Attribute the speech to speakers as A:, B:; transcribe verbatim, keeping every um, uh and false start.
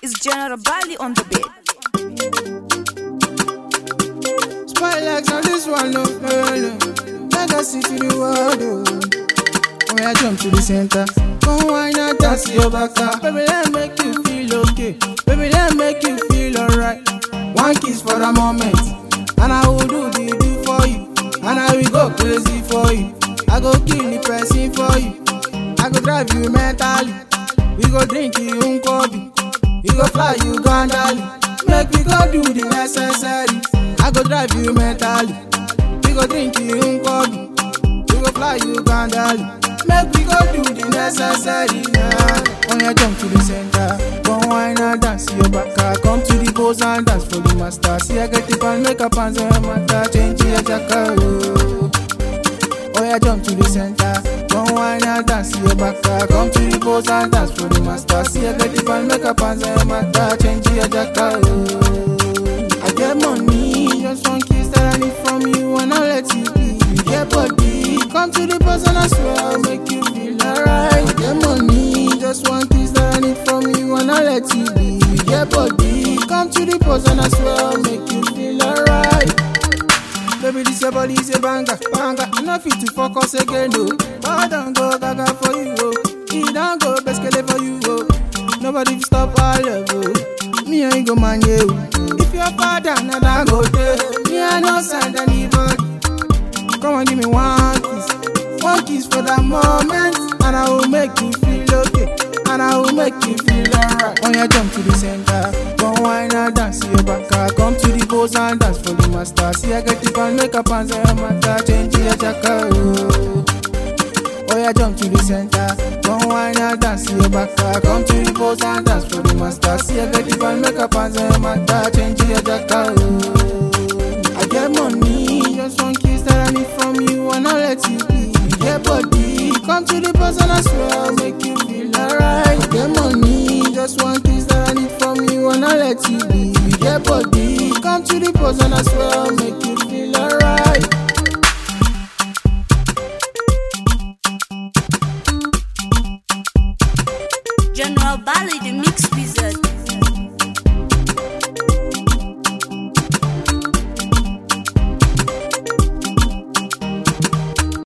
A: It's General Bali on the beat.
B: Spotlights on this one, no, no, no. Legacy to the world, oh. When I jump to the center, come wine and dance your back up. Baby, let make you feel okay. Baby, let make you feel alright. One kiss for the moment, and I will do the do for you. And I will go crazy for you. I go kill the person for you. I go drive you mentally. We go drink you unkobi. We go fly you gandali. Make we go do the necessary. I go drive you mentally. We go drink you unkobi. We go fly you gandali. Make we go do the necessary. Yeah. When you jump to the center, come wine and dance your back. Come to the pose and dance for the master. See I get the pan, make up and say matter. Change your jacket. Oh yeah, jump to the center. Come wine and dance your back. Come to the pose and dance for the master. See I get the pan, make up and say matter. Change your jacket. I get money, just one kiss that I need from you, and I'll let you be. You get body, come to the person I swear I'll make you feel alright. I get money, just one kiss that I need from you, and I'll let you be. You get body, come to the person I swear I'll make you feel alright. Baby, this your body is a banger, banger. You know fit to focus again, no. I don't go gaga for you, oh. He don't go best for you, oh. Nobody will stop our level. Me I go man you. If your father not I go there, me I no send anybody. Come and give me one kiss, one kiss for that moment, and I will make you feel okay, and I will make you feel alright. When you jump to the center, come wine and dance your back. Come to the pose and dance for the master. See I get the pan, make up and say matter. Change your jacket. Oh yeah, jump to the center. Come wine and dance your back. Come to the pose and dance for the master. See I get the pan, make up and say matter. Change your jacket. I get money, just one kiss that I need from you, and I'll let you be. You get body, come to the person I swear I'll make you feel alright. I get money, just one kiss that I need from you, and I'll let you be. You get body, come to the person I swear I'll make you feel alright.
A: General Bali, the mix wizard.